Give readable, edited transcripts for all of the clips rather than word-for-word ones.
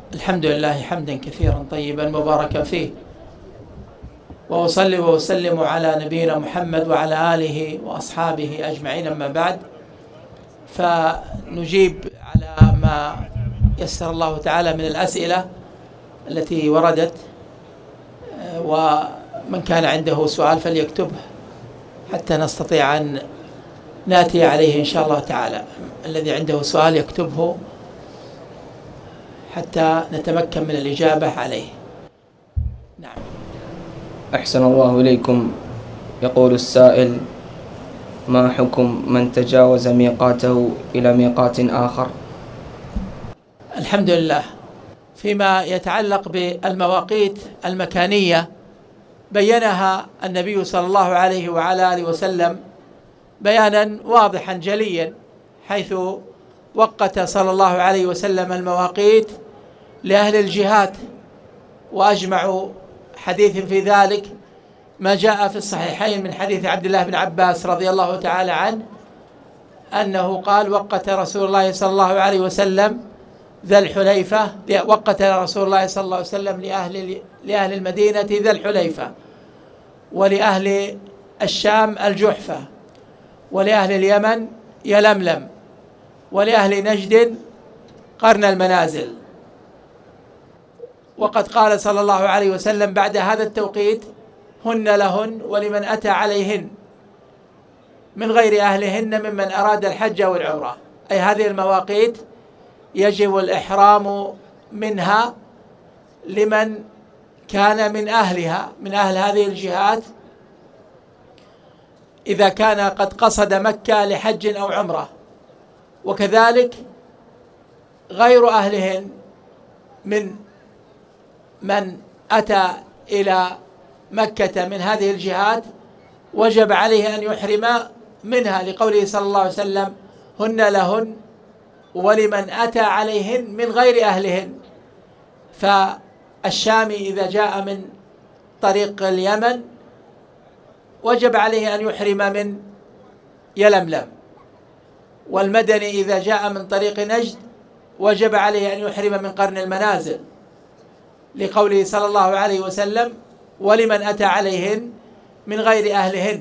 الحمد لله حمدا كثيرا طيبا مباركا فيه، وأصلي وأسلم على نبينا محمد وعلى آله وأصحابه أجمعين. أما بعد، فنجيب على ما يسر الله تعالى من الأسئلة التي وردت، ومن كان عنده سؤال فليكتبه حتى نستطيع أن نأتي عليه إن شاء الله تعالى. الذي عنده سؤال يكتبه حتى نتمكن من الإجابة عليه. نعم. أحسن الله إليكم. يقول السائل: ما حكم من تجاوز ميقاته إلى ميقات آخر؟ الحمد لله. فيما يتعلق بالمواقيت المكانية بيّنها النبي صلى الله عليه وعلى آله وسلم بيانا واضحا جليا، حيث وقت صلى الله عليه وسلم المواقيت لأهل الجهات، وأجمعوا حديث في ذلك ما جاء في الصحيحين من حديث عبد الله بن عباس رضي الله تعالى عنه أنه قال: وقت رسول الله صلى الله عليه وسلم ذا الحليفة، وقت رسول الله صلى الله عليه وسلم لأهل المدينة ذا الحليفة، ولأهل الشام الجحفة، ولأهل اليمن يلملم، ولأهل نجد قرن المنازل. وقد قال صلى الله عليه وسلم بعد هذا التوقيت: هن لهن ولمن أتى عليهن من غير أهلهن ممن أراد الحج والعمرة. أي هذه المواقيت يجب الإحرام منها لمن كان من أهلها، من أهل هذه الجهات، إذا كان قد قصد مكة لحج أو عمرة. وكذلك غير أهلهن من أتى إلى مكة من هذه الجهات وجب عليه أن يحرم منها، لقوله صلى الله عليه وسلم: هن لهن ولمن أتى عليهن من غير أهلهن. فالشامي إذا جاء من طريق اليمن وجب عليه أن يحرم من يلملم، والمدني إذا جاء من طريق نجد وجب عليه أن يحرم من قرن المنازل، لقوله صلى الله عليه وسلم: ولمن أتى عليهن من غير أهلهن.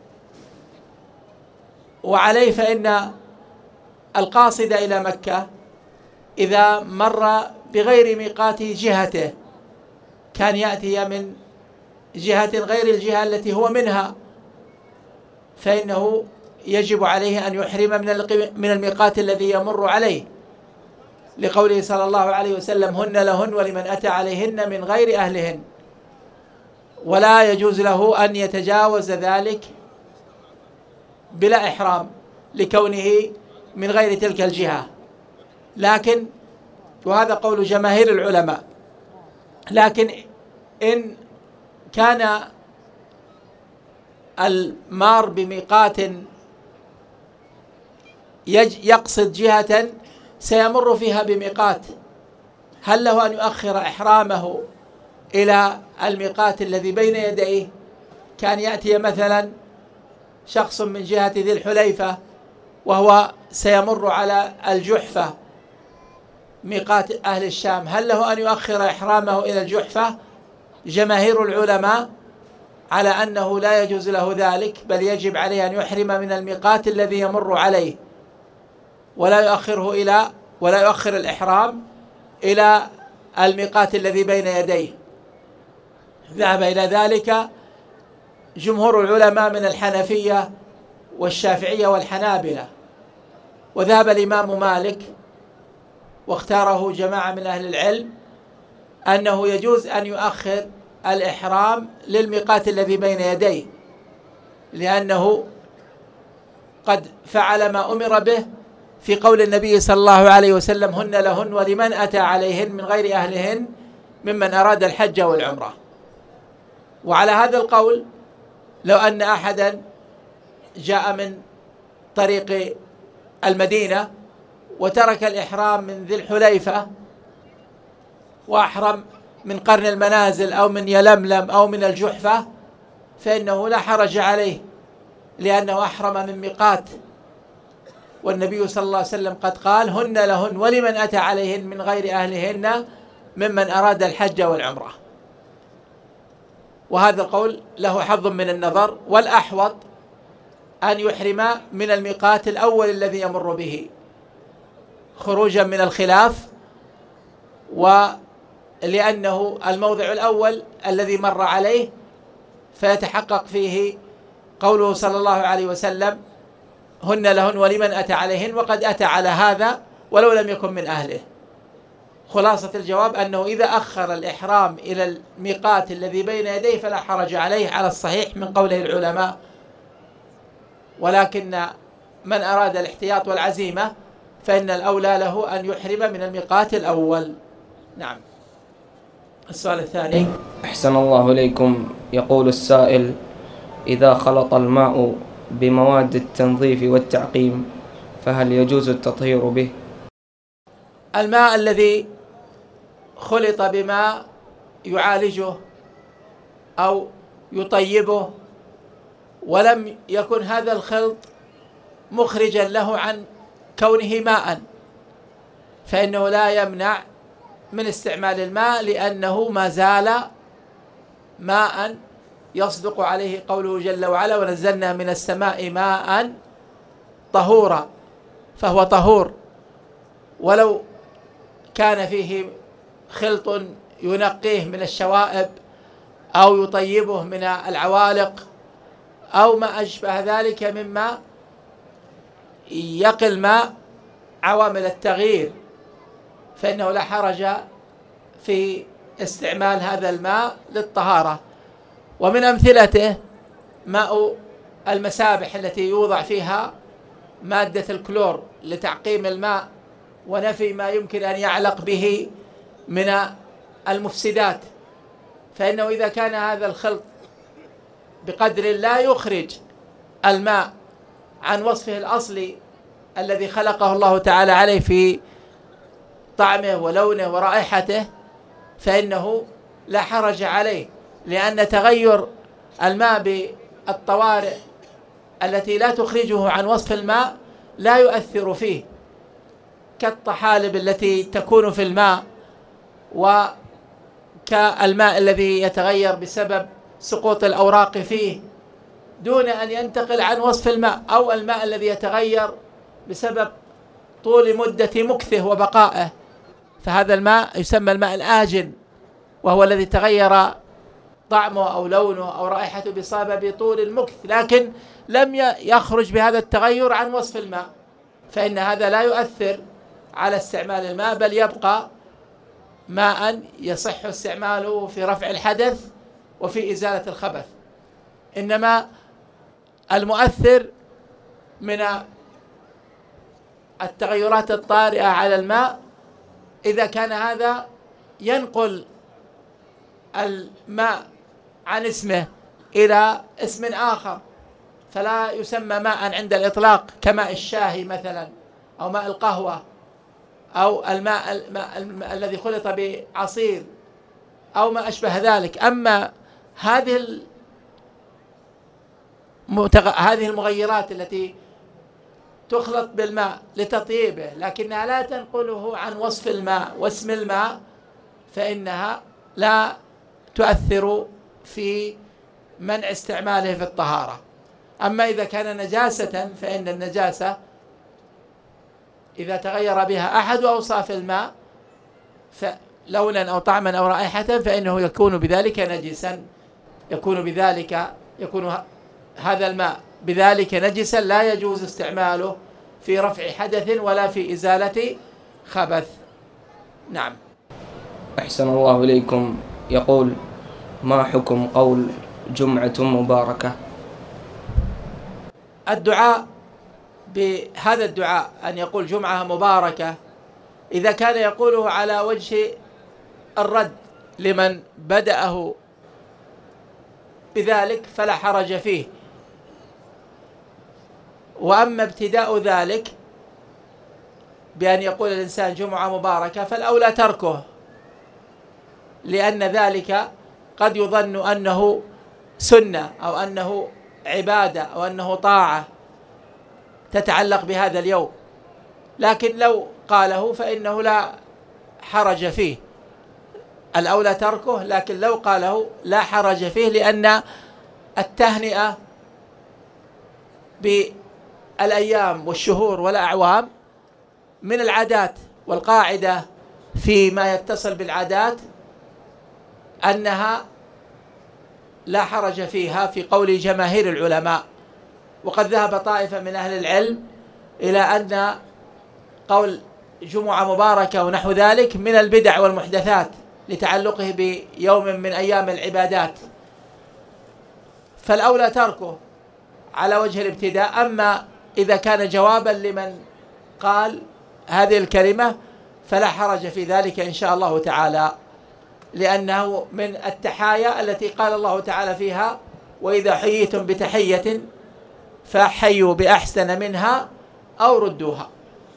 وعليه فإن القاصد إلى مكة إذا مر بغير ميقات جهته، كان يأتي من جهة غير الجهة التي هو منها، فإنه يجب عليه أن يحرم من الميقات الذي يمر عليه، لقوله صلى الله عليه وسلم: هن لهن ولمن أتى عليهن من غير أهلهن. ولا يجوز له أن يتجاوز ذلك بلا إحرام لكونه من غير تلك الجهة. لكن، وهذا قول جماهير العلماء، لكن إن كان المار بميقات يقصد جهة سيمر فيها بميقات، هل له أن يؤخر إحرامه إلى الميقات الذي بين يديه؟ كان يأتي مثلا شخص من جهة ذي الحليفة وهو سيمر على الجحفة ميقات أهل الشام، هل له أن يؤخر إحرامه إلى الجحفة؟ جماهير العلماء على أنه لا يجوز له ذلك، بل يجب عليه أن يحرم من الميقات الذي يمر عليه، ولا يؤخر الإحرام إلى الميقات الذي بين يديه. ذهب إلى ذلك جمهور العلماء من الحنفية والشافعية والحنابلة، وذهب الإمام مالك واختاره جماعة من أهل العلم أنه يجوز أن يؤخر الإحرام للميقات الذي بين يديه، لأنه قد فعل ما أمر به في قول النبي صلى الله عليه وسلم: هن لهن ولمن أتى عليهن من غير أهلهن ممن أراد الحج والعمرة. وعلى هذا القول، لو أن أحدا جاء من طريق المدينة وترك الإحرام من ذي الحليفة وأحرم من قرن المنازل أو من يلملم أو من الجحفة، فإنه لا حرج عليه، لأنه أحرم من ميقات، والنبي صلى الله عليه وسلم قد قال: هن لهن ولمن أتى عليهن من غير أهلهن ممن أراد الحج والعمرة. وهذا القول له حظ من النظر، والأحوط أن يحرم من الميقات الأول الذي يمر به خروجا من الخلاف، ولأنه الموضع الأول الذي مر عليه فيتحقق فيه قوله صلى الله عليه وسلم: هن لهن ولمن أتى عليهن، وقد أتى على هذا ولو لم يكن من أهله. خلاصة الجواب أنه إذا أخر الإحرام إلى الميقات الذي بين يديه فلا حرج عليه على الصحيح من قوله العلماء، ولكن من أراد الاحتياط والعزيمة فإن الأولى له أن يحرم من الميقات الأول. نعم. السؤال الثاني. أحسن الله إليكم. يقول السائل: إذا خلط الماء بمواد التنظيف والتعقيم فهل يجوز التطهير به؟ الماء الذي خلط بماء يعالجه أو يطيبه ولم يكن هذا الخلط مخرجا له عن كونه ماء، فإنه لا يمنع من استعمال الماء، لأنه ما زال ماء يصدق عليه قوله جل وعلا: ونزلنا من السماء ماء طهورا، فهو طهور. ولو كان فيه خلط ينقيه من الشوائب أو يطيبه من العوالق أو ما أشبه ذلك مما يقي الماء عوامل التغيير، فإنه لا حرج في استعمال هذا الماء للطهارة. ومن أمثلته ماء المسابح التي يوضع فيها مادة الكلور لتعقيم الماء ونفي ما يمكن أن يعلق به من المفسدات، فإنه إذا كان هذا الخلط بقدر لا يخرج الماء عن وصفه الأصلي الذي خلقه الله تعالى عليه في طعمه ولونه ورائحته، فإنه لا حرج عليه، لأن تغير الماء بالطوارئ التي لا تخرجه عن وصف الماء لا يؤثر فيه، كالطحالب التي تكون في الماء، وكالماء الذي يتغير بسبب سقوط الأوراق فيه دون أن ينتقل عن وصف الماء، أو الماء الذي يتغير بسبب طول مدة مكثه وبقائه، فهذا الماء يسمى الماء الآجن، وهو الذي تغير طعمه أو لونه أو رائحته بسبب طول المكث، لكن لم يخرج بهذا التغير عن وصف الماء، فإن هذا لا يؤثر على استعمال الماء، بل يبقى ماء يصح استعماله في رفع الحدث وفي إزالة الخبث. إنما المؤثر من التغيرات الطارئة على الماء إذا كان هذا ينقل الماء عن اسمه إلى اسم آخر، فلا يسمى ماء عند الإطلاق كماء الشاي مثلا، أو ماء القهوة، أو الماء الذي خلط بعصير، أو ما أشبه ذلك. أما هذه المغيرات التي تخلط بالماء لتطيبه لكنها لا تنقله عن وصف الماء واسم الماء، فإنها لا تؤثر في منع استعماله في الطهارة. أما إذا كان نجاسة فإن النجاسة إذا تغير بها أحد أوصاف الماء لونا أو طعما أو رائحة فإنه يكون بذلك نجسا، يكون هذا الماء بذلك نجسا لا يجوز استعماله في رفع حدث ولا في إزالة خبث. نعم. أحسن الله إليكم. يقول: ما حكم قول جمعة مباركة؟ الدعاء بهذا الدعاء أن يقول جمعة مباركة إذا كان يقوله على وجه الرد لمن بدأه بذلك فلا حرج فيه، وأما ابتداء ذلك بأن يقول الإنسان جمعة مباركة فالأولى تركه، لأن ذلك قد يظن أنه سنة أو أنه عبادة أو أنه طاعة تتعلق بهذا اليوم، لكن لو قاله فإنه لا حرج فيه، الأولى تركه، لكن لو قاله لا حرج فيه، لأن التهنئة بالأيام والشهور والأعوام من العادات، والقاعدة فيما يتصل بالعادات أنها لا حرج فيها في قول جماهير العلماء. وقد ذهب طائفة من أهل العلم إلى أن قول جمعة مباركة ونحو ذلك من البدع والمحدثات لتعلقه بيوم من أيام العبادات، فالأولى تركه على وجه الابتداء. أما إذا كان جوابا لمن قال هذه الكلمة فلا حرج في ذلك إن شاء الله تعالى، لأنه من التحايا التي قال الله تعالى فيها: وإذا حييتم بتحية فحيوا بأحسن منها أو ردوها.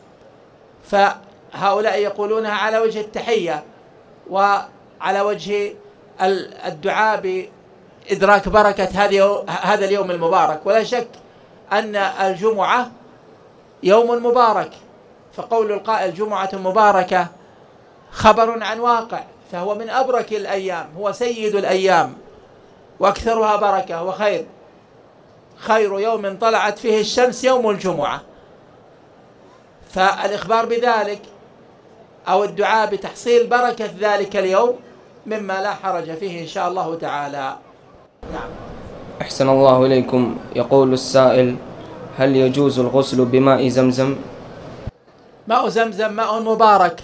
فهؤلاء يقولونها على وجه التحية وعلى وجه الدعاء بإدراك بركة هذا اليوم المبارك. ولا شك أن الجمعة يوم مبارك، فقول القائل جمعة مباركة خبر عن واقع، فهو من أبرك الأيام، هو سيد الأيام وأكثرها بركة وخير. خير يوم طلعت فيه الشمس يوم الجمعة، فالإخبار بذلك أو الدعاء بتحصيل بركة ذلك اليوم مما لا حرج فيه إن شاء الله تعالى. نعم. أحسن الله إليكم. يقول السائل: هل يجوز الغسل بماء زمزم؟ ماء زمزم ماء مبارك،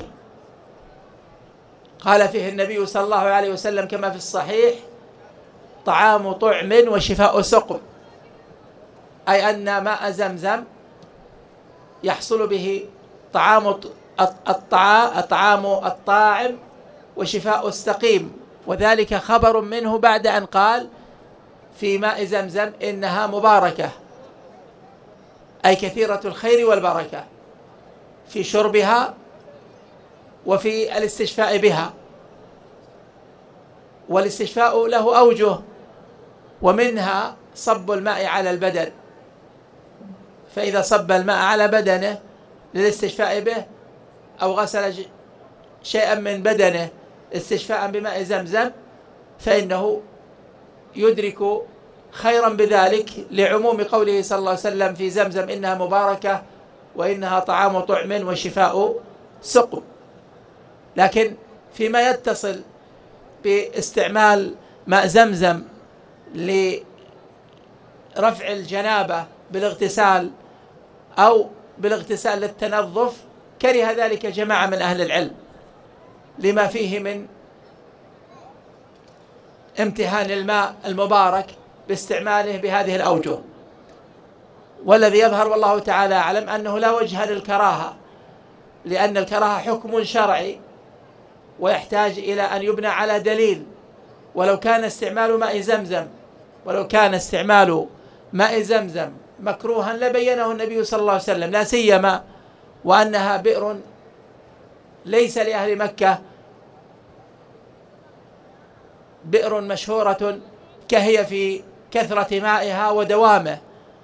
قال فيه النبي صلى الله عليه وسلم كما في الصحيح: طعام طعم وشفاء سقم، أي أن ماء زمزم يحصل به طعام الطاعم وشفاء السقيم، وذلك خبر منه بعد أن قال في ماء زمزم إنها مباركة، أي كثيرة الخير والبركة في شربها وفي الاستشفاء بها. والاستشفاء له أوجه، ومنها صب الماء على البدن، فإذا صب الماء على بدنه للاستشفاء به أو غسل شيئا من بدنه استشفاء بماء زمزم فإنه يدرك خيرا بذلك، لعموم قوله صلى الله عليه وسلم في زمزم: إنها مباركة وإنها طعام طعم وشفاء سقم. لكن فيما يتصل باستعمال ماء زمزم لرفع الجنابة بالاغتسال أو بالاغتسال للتنظف، كره ذلك جماعة من أهل العلم لما فيه من امتهان الماء المبارك باستعماله بهذه الأوجه. والذي يظهر والله تعالى أعلم أنه لا وجه للكراهة، لأن الكراهة حكم شرعي ويحتاج إلى أن يبنى على دليل. ولو كان استعمال ماء زمزم مكروها لبينه النبي صلى الله عليه وسلم، لا سيما وأنها بئر ليس لأهل مكة بئر مشهورة كهي في كثرة مائها ودوامه،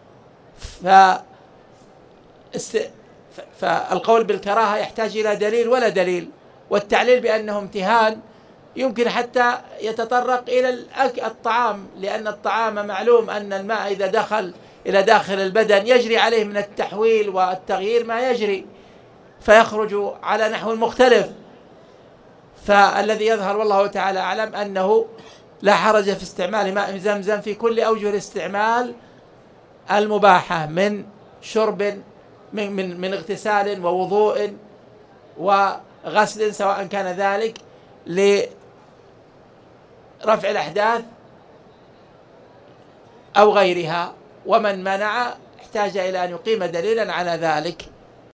فالقول بالكراهة يحتاج إلى دليل ولا دليل. والتعليل بأنه امتهان يمكن حتى يتطرق إلى الطعام، لأن الطعام معلوم أن الماء إذا دخل إلى داخل البدن يجري عليه من التحويل والتغيير ما يجري، فيخرج على نحو مختلف. فالذي يظهر والله تعالى أعلم أنه لا حرج في استعمال ماء زمزم في كل أوجه الاستعمال المباحة من شرب من اغتسال ووضوء وغسل، سواء كان ذلك لرفع الأحداث أو غيرها. ومن منع احتاج إلى أن يقيم دليلا على ذلك.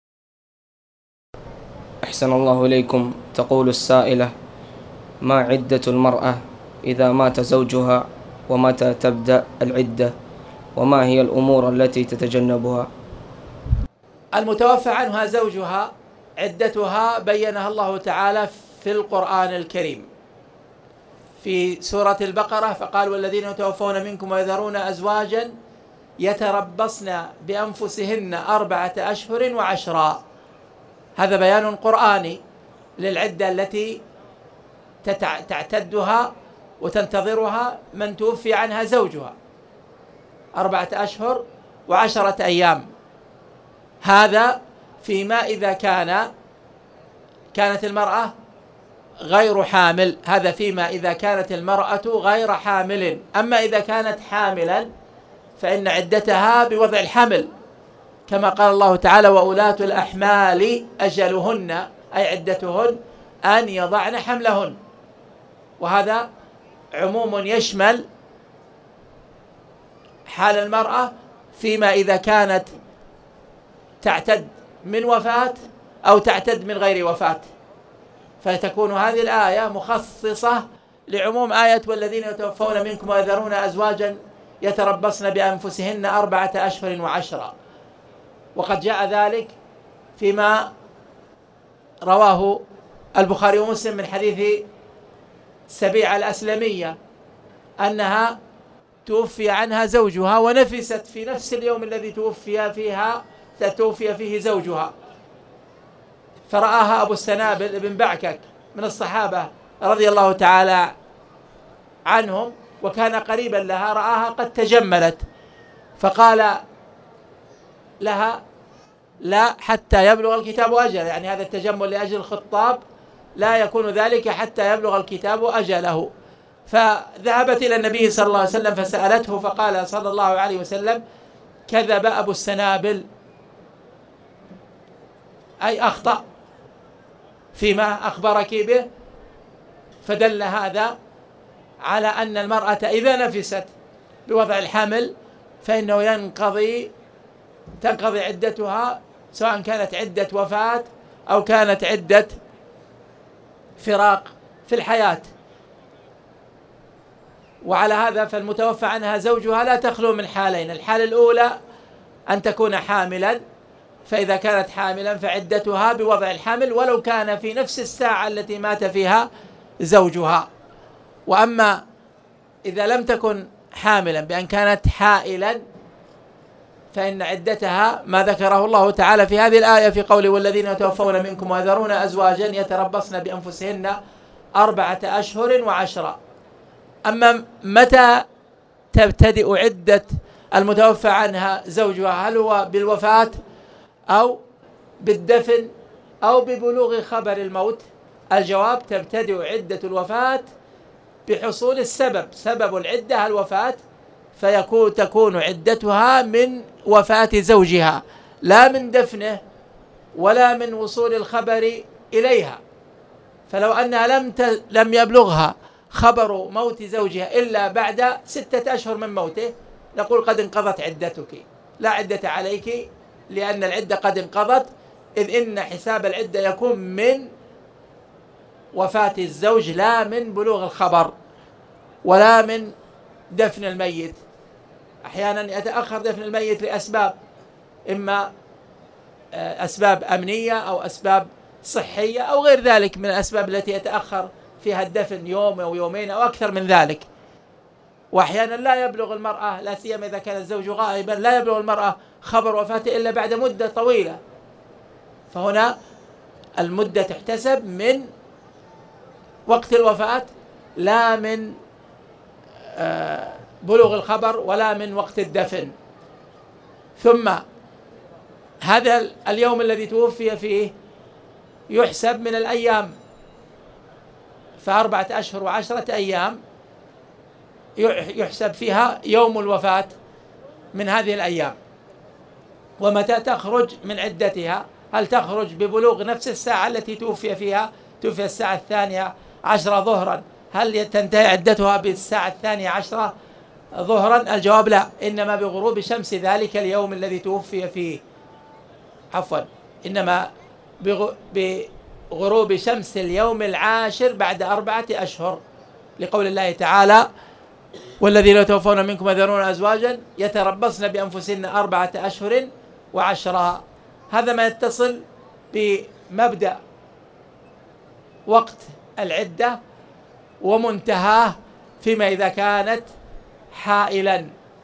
أحسن الله إليكم. تقول السائلة: ما عدة المرأة إذا مات زوجها، ومتى تبدأ العدة، وما هي الأمور التي تتجنبها؟ المتوفى عنها زوجها عدتها بينها الله تعالى في القرآن الكريم في سورة البقرة، فقال: والذين يتوفون منكم ويذرون أزواجا يتربصن بأنفسهن 4 أشهر وعشرا. هذا بيان قرآني للعدة التي تعتدها وتنتظرها من توفي عنها زوجها 4 أشهر و10 أيام. هذا فيما إذا كانت المرأة غير حامل، هذا فيما إذا كانت المرأة غير حامل. أما إذا كانت حاملا فإن عدتها بوضع الحمل، كما قال الله تعالى: وأولاة الأحمال أجلهن، أي عدتهن أن يضعن حملهن. وهذا عموم يشمل حال المرأة فيما إذا كانت تعتد من وفاة أو تعتد من غير وفاة، فتكون هذه الآية مخصصة لعموم آية: والذين يتوفون منكم ويذرون أزواجا يتربصن بأنفسهن 4 أشهر و10. وقد جاء ذلك فيما رواه البخاري ومسلم من حديث سبيعة الأسلمية أنها توفي عنها زوجها ونفست في نفس اليوم الذي توفي فيه زوجها، فرآها أبو السنابل بن بعكك من الصحابة رضي الله تعالى عنهم، وكان قريبا لها، رآها قد تجملت فقال لها: لا حتى يبلغ الكتاب أجله، يعني هذا التجمل لأجل الخطاب لا يكون ذلك حتى يبلغ الكتاب أجله. فذهبت إلى النبي صلى الله عليه وسلم فسألته، فقال صلى الله عليه وسلم: كذب أبو السنابل، أي أخطأ فيما أخبرك به. فدل هذا على أن المرأة إذا نفست بوضع الحمل فإنه تنقضي عدتها، سواء كانت عدة وفاة أو كانت عدة فراق في الحياة. وعلى هذا فالمتوفى عنها زوجها لا تخلو من حالين: الحالة الأولى أن تكون حاملا، فإذا كانت حاملا فعدتها بوضع الحمل ولو كان في نفس الساعة التي مات فيها زوجها. وأما إذا لم تكن حاملا بأن كانت حائلا فإن عدتها ما ذكره الله تعالى في هذه الآية في قوله: والذين يتوفون منكم ويذرون أزواجا يتربصن بأنفسهن 4 أشهر و10. أما متى تبتدئ عدة المتوفى عنها زوجها؟ هل هو بالوفاة أو بالدفن أو ببلوغ خبر الموت؟ الجواب: تبتدئ عدة الوفاة بحصول سبب العدة الوفاة، تكون عدتها من وفاة زوجها، لا من دفنه ولا من وصول الخبر إليها. فلو أنها لم يبلغها خبر موت زوجها إلا بعد 6 أشهر من موته، نقول: قد انقضت عدتك، لا عدة عليك، لأن العدة قد انقضت، إذ إن حساب العدة يكون من وفاة الزوج لا من بلوغ الخبر ولا من دفن الميت. أحيانا يتأخر دفن الميت لأسباب، إما أسباب أمنية أو أسباب صحية أو غير ذلك من الأسباب التي يتأخر فيها الدفن يوم أو يومين أو أكثر من ذلك. وأحيانا لا يبلغ المرأة، لا سيما إذا كان الزوج غائبا، لا يبلغ المرأة خبر وفاته إلا بعد مدة طويلة، فهنا المدة تحتسب من وقت الوفاة لا من بلوغ الخبر ولا من وقت الدفن. ثم هذا اليوم الذي توفي فيه يحسب من الأيام، ف4 أشهر و10 أيام يحسب فيها يوم الوفاة من هذه الأيام. ومتى تخرج من عدتها؟ هل تخرج ببلوغ نفس الساعة التي توفي فيها؟ توفي الساعة 12 ظهرا، هل تنتهي عدتها بالساعة 12 ظهرا؟ الجواب: لا، إنما بغروب شمس ذلك اليوم الذي توفي فيه، إنما بغروب شمس اليوم العاشر بعد 4 أشهر، لقول الله تعالى: والذين يتوفون منكم ويذرون أزواجا يتربصن بأنفسهن 4 أشهر و10. هذا ما يتصل بمبدأ وقت العدة ومنتهاه فيما إذا كانت حائلا،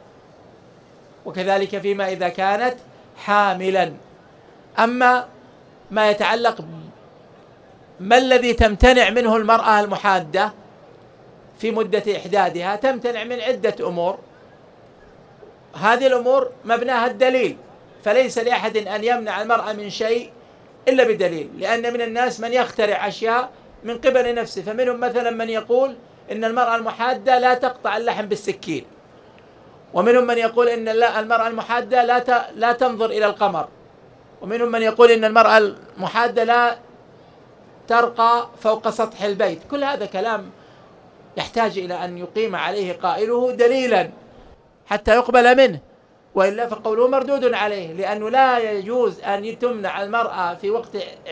وكذلك فيما إذا كانت حاملا. أما ما يتعلق ما الذي تمتنع منه المرأة المحادة في مدة إحدادها؟ تمتنع من عدة أمور، هذه الأمور مبناها الدليل، فليس لأحد أن يمنع المرأة من شيء إلا بدليل، لأن من الناس من يخترع أشياء من قبل نفسه، فمنهم مثلا من يقول إن المرأة المحادة لا تقطع اللحم بالسكين، ومنهم من يقول إن المرأة المحادة لا تنظر إلى القمر، ومنهم من يقول إن المرأة المحادة لا ترقى فوق سطح البيت. كل هذا كلام يحتاج إلى أن يقيم عليه قائله دليلا حتى يقبل منه، وإلا فقوله مردود عليه، لأنه لا يجوز أن تمنع المرأة في وقت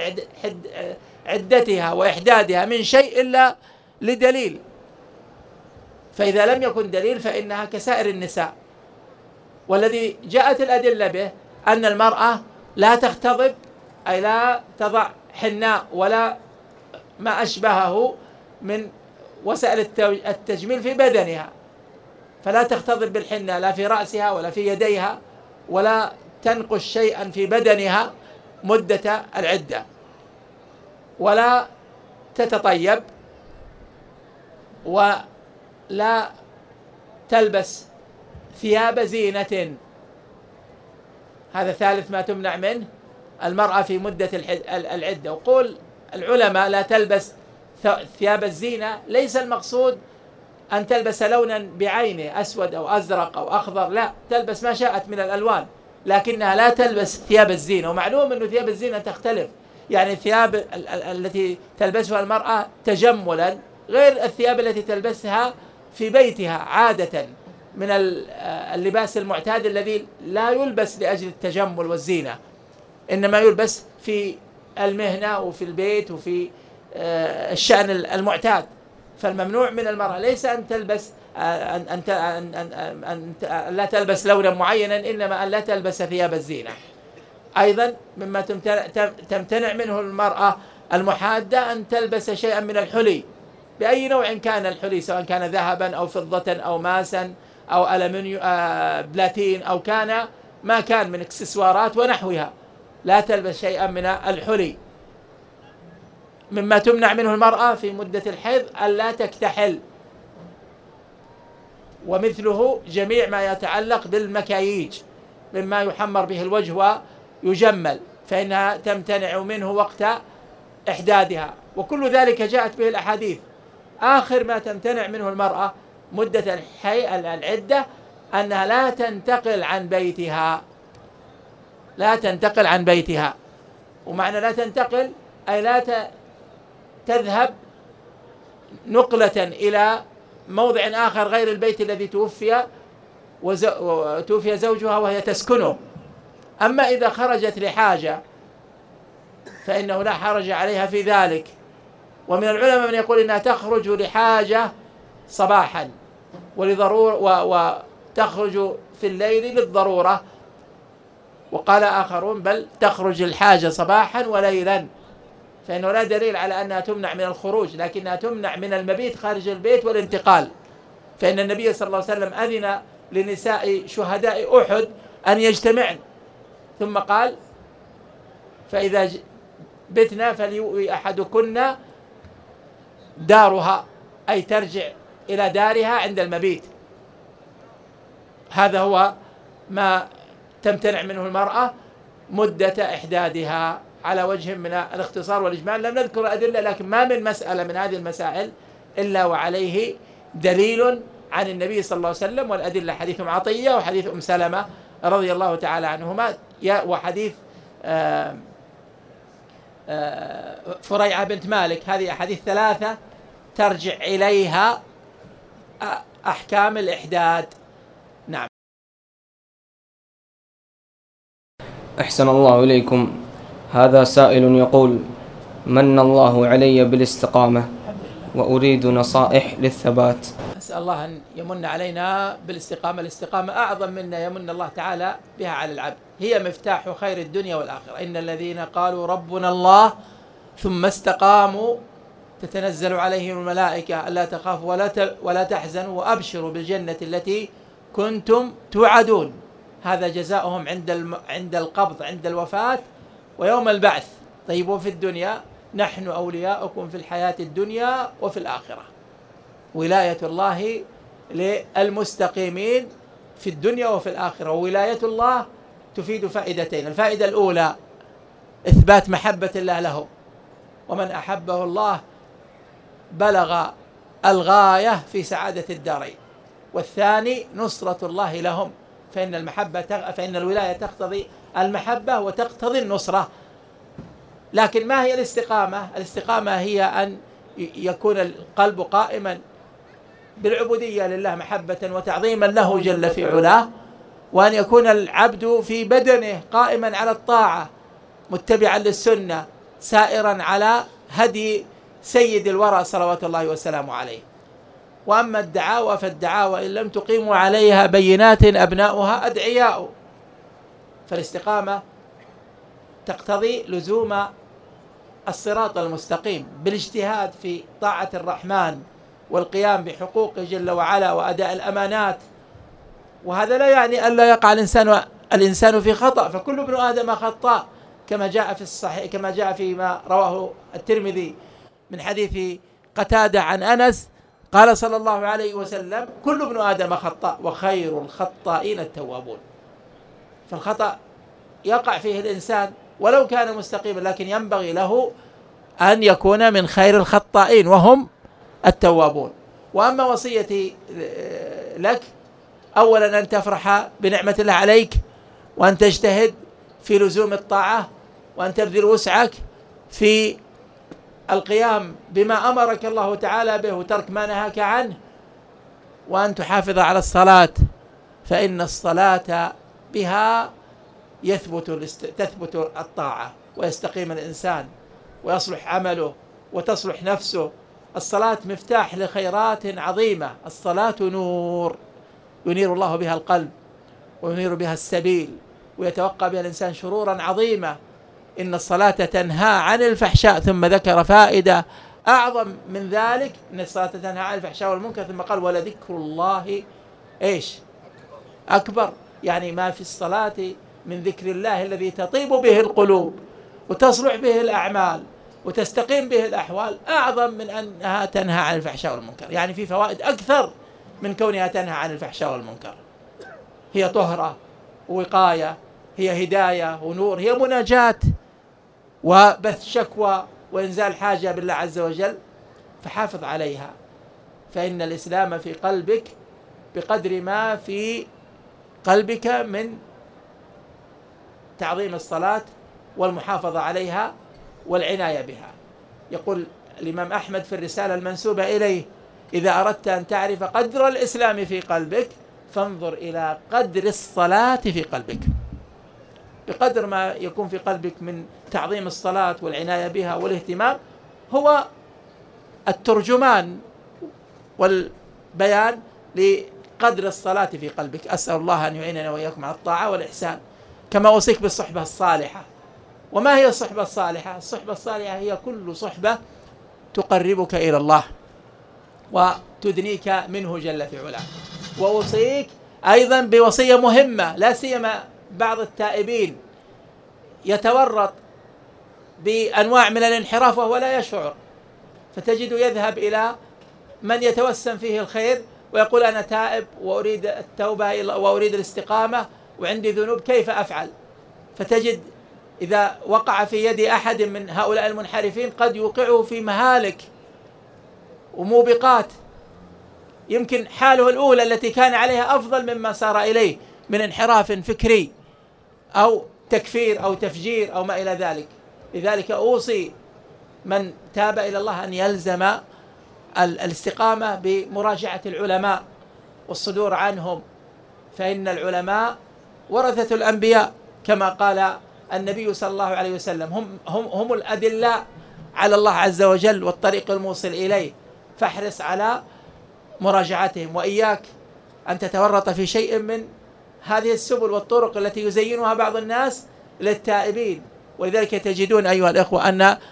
عدتها وإحدادها من شيء إلا لدليل، فإذا لم يكن دليل فإنها كسائر النساء. والذي جاءت الأدلة به أن المرأة لا تختضب، أي لا تضع حناء ولا ما أشبهه من وسائل التجميل في بدنها، فلا تختضب بالحناء لا في رأسها ولا في يديها، ولا تنقش شيئا في بدنها مدة العدة، ولا تتطيب، ولا تلبس ثياب زينة. هذا ثالث ما تمنع منه المرأة في مدة العدة. وقول العلماء لا تلبس ثياب الزينة ليس المقصود أن تلبس لونا بعينه أسود أو أزرق أو أخضر، لا، تلبس ما شاءت من الألوان، لكنها لا تلبس ثياب الزينة. ومعلوم أن ثياب الزينة تختلف، يعني الثياب التي تلبسها المرأة تجملا غير الثياب التي تلبسها في بيتها عادة من اللباس المعتاد الذي لا يلبس لأجل التجمل والزينة، إنما يلبس في المهنة وفي البيت وفي الشأن المعتاد. فالممنوع من المرأة ليس أن تلبس أن لا تلبس لونا معينا، إنما أن لا تلبس ثياب الزينة. أيضا مما تمتنع منه المرأة المحادة أن تلبس شيئا من الحلي بأي نوع كان الحلي، سواء كان ذهبا أو فضة أو ماسا أو ألمنيوم بلاتين أو كان ما كان من اكسسوارات ونحوها، لا تلبس شيئا من الحلي. مما تمنع منه المرأة في مدة الحيض ألا تكتحل، ومثله جميع ما يتعلق بالمكاييج مما يحمر به الوجه ويجمل، فإنها تمتنع منه وقت إحدادها، وكل ذلك جاءت به الأحاديث. آخر ما تمتنع منه المرأة مدة العدة أنها لا تنتقل عن بيتها، لا تنتقل عن بيتها. ومعنى لا تنتقل أي لا تذهب نقلة إلى موضع آخر غير البيت الذي توفي زوجها وهي تسكنه. أما إذا خرجت لحاجة فإنه لا حرج عليها في ذلك. ومن العلماء من يقول إنها تخرج لحاجة صباحا ولضرورة، وتخرج في الليل للضرورة، وقال آخرون بل تخرج الحاجة صباحا وليلا، فإنه لا دليل على أنها تمنع من الخروج، لكنها تمنع من المبيت خارج البيت والانتقال. فإن النبي صلى الله عليه وسلم أذن لنساء شهداء أحد أن يجتمعن، ثم قال فإذا بتنا فليؤوي أحدكن دارها، أي ترجع إلى دارها عند المبيت. هذا هو ما تمتنع منه المرأة مدة إحدادها على وجه من الاختصار والإجمال. لم نذكر أدلة، لكن ما من مسألة من هذه المسائل إلا وعليه دليل عن النبي صلى الله عليه وسلم، والأدلة حديث عطية وحديث أم سلمة رضي الله تعالى عنهما، وحديث فريعة بنت مالك. هذه أحاديث ثلاثة ترجع إليها أحكام الإحداد. نعم. أحسن الله إليكم. هذا سائل يقول: من الله علي بالاستقامة وأريد نصائح للثبات. أسأل الله أن يمن علينا بالاستقامة. الاستقامة أعظم منا يمن الله تعالى بها على العبد، هي مفتاح خير الدنيا والآخرة. إن الذين قالوا ربنا الله ثم استقاموا تتنزل عليهم الملائكة ألا تخافوا ولا تحزنوا وأبشروا بالجنة التي كنتم توعدون. هذا جزاؤهم عند القبض، عند الوفاة ويوم البعث. طيب، وفي الدنيا نحن أولياؤكم في الحياة الدنيا وفي الآخرة. ولاية الله للمستقيمين في الدنيا وفي الآخرة. وولاية الله تفيد فائدتين: الفائدة الأولى إثبات محبة الله له، ومن أحبه الله بلغ الغاية في سعادة الدارين. والثاني نصرة الله لهم، فإن الولاية تقتضي المحبة وتقتضي النصرة. لكن ما هي الاستقامة؟ الاستقامة هي أن يكون القلب قائما بالعبودية لله محبة وتعظيما له جل في علاه، وأن يكون العبد في بدنه قائما على الطاعة متبعا للسنة سائرا على هدي سيد الورى صلوات الله وسلامه عليه. وأما الدعاوى فالدعاوى إن لم تقيموا عليها بينات أبناؤها أدعياء. فالاستقامة تقتضي لزوم الصراط المستقيم بالاجتهاد في طاعة الرحمن والقيام بحقوقه جل وعلا وأداء الأمانات. وهذا لا يعني ألا يقع الإنسان في خطأ، فكل ابن آدم خطاء، كما جاء في الصحيح، كما جاء فيما رواه الترمذي من حديث قتادة عن أنس قال صلى الله عليه وسلم: كل ابن آدم خطاء وخير الخطائين التوابون. فالخطأ يقع فيه الإنسان ولو كان مستقيما، لكن ينبغي له أن يكون من خير الخطائين وهم التوابون. وأما وصيتي لك: أولا أن تفرح بنعمة الله عليك، وأن تجتهد في لزوم الطاعة، وأن تبذل وسعك في القيام بما أمرك الله تعالى به وترك ما نهاك عنه، وأن تحافظ على الصلاة، فإن الصلاة بها تثبت الطاعة ويستقيم الإنسان ويصلح عمله وتصلح نفسه. الصلاة مفتاح لخيرات عظيمة. الصلاة نور ينير الله بها القلب وينير بها السبيل ويتوقى بها الإنسان شرورا عظيمة. إن الصلاة تنهى عن الفحشاء، ثم ذكر فائدة أعظم من ذلك: إن الصلاة تنهى عن الفحشاء والمنكر، ثم قال: ولذكر الله إيش أكبر. يعني ما في الصلاة من ذكر الله الذي تطيب به القلوب وتصلح به الأعمال وتستقيم به الأحوال أعظم من أنها تنهى عن الفحشاء والمنكر. يعني في فوائد أكثر من كونها تنهى عن الفحشاء والمنكر. هي طهرة ووقاية، هي هداية ونور، هي مناجاة وبث شكوى وإنزال حاجة بالله عز وجل. فحافظ عليها، فإن الإسلام في قلبك بقدر ما في قلبك من تعظيم الصلاة والمحافظة عليها والعناية بها. يقول الإمام أحمد في الرسالة المنسوبة إليه: إذا أردت أن تعرف قدر الإسلام في قلبك فانظر إلى قدر الصلاة في قلبك. بقدر ما يكون في قلبك من تعظيم الصلاة والعناية بها والاهتمام، هو الترجمان والبيان لقدر الصلاة في قلبك. أسأل الله أن يعيننا وإياكم على الطاعة والإحسان. كما أوصيك بالصحبة الصالحة. وما هي الصحبة الصالحة؟ الصحبة الصالحة هي كل صحبة تقربك إلى الله وتدنيك منه جل في علاه. وأوصيك أيضا بوصية مهمة، لا سيما بعض التائبين يتورط بأنواع من الانحراف وهو لا يشعر، فتجد يذهب إلى من يتوسم فيه الخير ويقول: أنا تائب وأريد التوبة وأريد الاستقامة وعندي ذنوب، كيف أفعل؟ فتجد إذا وقع في يد أحد من هؤلاء المنحرفين قد يوقعه في مهالك وموبقات، يمكن حاله الأولى التي كان عليها أفضل مما سار إليه من انحراف فكري أو تكفير أو تفجير أو ما إلى ذلك. لذلك أوصي من تاب إلى الله أن يلزم الاستقامة بمراجعة العلماء والصدور عنهم، فإن العلماء ورثة الأنبياء كما قال النبي صلى الله عليه وسلم، هم الأدلاء على الله عز وجل والطريق الموصل إليه. فاحرص على مراجعتهم، وإياك أن تتورط في شيء من هذه السبل والطرق التي يزينها بعض الناس للتائبين. ولذلك تجدون أيها الإخوة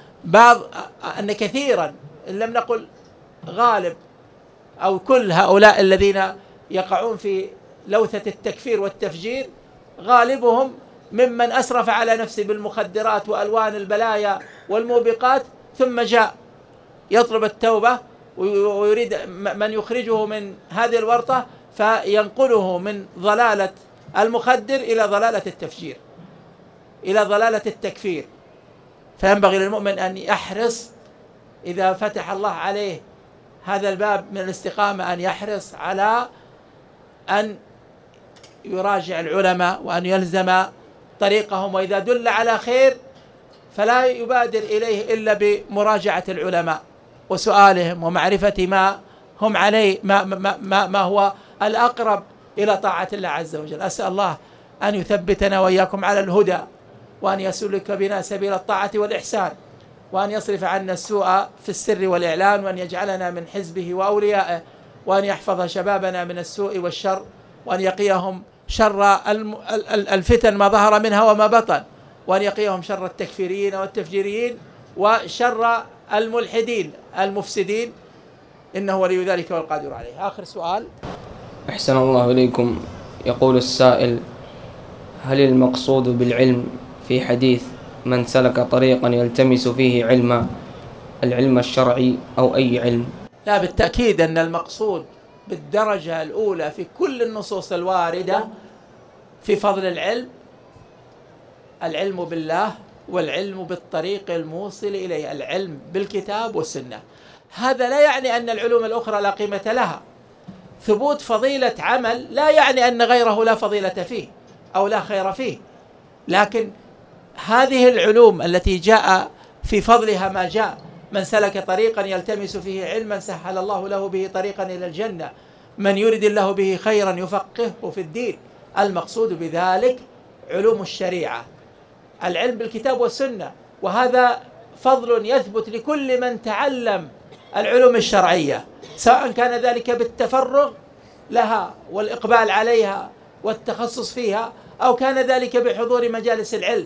أن كثيرا، إن لم نقل غالب أو كل هؤلاء الذين يقعون في لوثة التكفير والتفجير، غالبهم ممن أسرف على نفسه بالمخدرات وألوان البلايا والموبقات ثم جاء يطلب التوبة ويريد من يخرجه من هذه الورطة، فينقله من ضلالة المخدر إلى ضلالة التفجير، إلى ضلالة التكفير. فينبغي للمؤمن أن يحرص إذا فتح الله عليه هذا الباب من الاستقامة، أن يحرص على أن يراجع العلماء وأن يلزم طريقهم، وإذا دل على خير فلا يبادر إليه إلا بمراجعة العلماء وسؤالهم ومعرفة ما هم عليه، ما هو الأقرب إلى طاعة الله عز وجل. أسأل الله أن يثبتنا وإياكم على الهدى، وأن يسلك بنا سبيل الطاعة والإحسان، وأن يصرف عنا السوء في السر والإعلان، وأن يجعلنا من حزبه وأوليائه، وأن يحفظ شبابنا من السوء والشر، وأن يقيهم شر الفتن ما ظهر منها وما بطن، وأن يقيهم شر التكفيريين والتفجيريين وشر الملحدين المفسدين، إنه ولي ذلك والقادر عليه. آخر سؤال. أحسن الله إليكم. يقول السائل: هل المقصود بالعلم في حديث من سلك طريقا يلتمس فيه علما العلم الشرعي أو أي علم؟ لا، بالتأكيد أن المقصود بالدرجة الأولى في كل النصوص الواردة في فضل العلم العلم بالله والعلم بالطريق الموصل إليه، العلم بالكتاب والسنة. هذا لا يعني أن العلوم الأخرى لا قيمة لها. ثبوت فضيلة عمل لا يعني أن غيره لا فضيلة فيه أو لا خير فيه، لكن هذه العلوم التي جاء في فضلها ما جاء: من سلك طريقا يلتمس فيه علما سهل الله له به طريقا إلى الجنة، من يرد الله به خيرا يفقهه في الدين. المقصود بذلك علوم الشريعة، العلم بالكتاب والسنة، وهذا فضل يثبت لكل من تعلم العلوم الشرعية، سواء كان ذلك بالتفرغ لها والإقبال عليها والتخصص فيها، أو كان ذلك بحضور مجالس العلم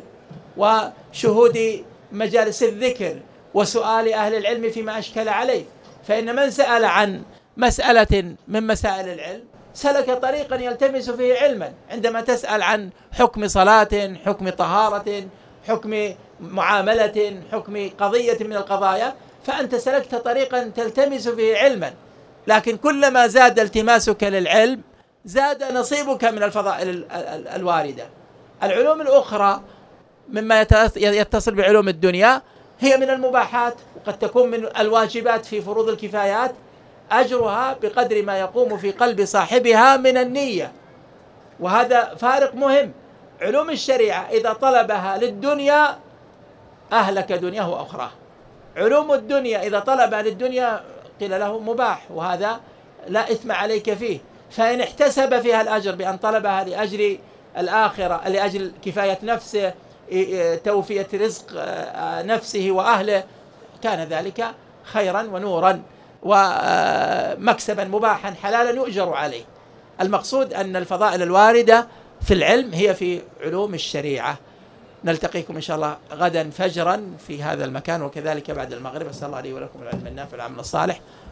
وشهود مجالس الذكر وسؤال أهل العلم فيما أشكل عليه. فإن من سأل عن مسألة من مسائل العلم سلك طريقا يلتمس فيه علما. عندما تسأل عن حكم صلاة، حكم طهارة، حكم معاملة، حكم قضية من القضايا، فأنت سلكت طريقا تلتمس فيه علما. لكن كلما زاد التماسك للعلم زاد نصيبك من الفضائل الواردة. العلوم الأخرى مما يتصل بعلوم الدنيا هي من المباحات، وقد تكون من الواجبات في فروض الكفايات، أجرها بقدر ما يقوم في قلب صاحبها من النية، وهذا فارق مهم. علوم الشريعة إذا طلبها للدنيا أهلك دنياه وأخراه، علوم الدنيا إذا طلبها للدنيا قيل له مباح، وهذا لا إثم عليك فيه. فإن احتسب فيها الأجر بأن طلبها لأجل الآخرة، لأجل كفاية نفسه، توفية رزق نفسه وأهله، كان ذلك خيرا ونورا ومكسبا مباحا حلالا يؤجر عليه. المقصود أن الفضائل الواردة في العلم هي في علوم الشريعة. نلتقيكم إن شاء الله غدا فجرا في هذا المكان، وكذلك بعد المغرب. أسأل الله لي ولكم العلم النافع والعمل الصالح.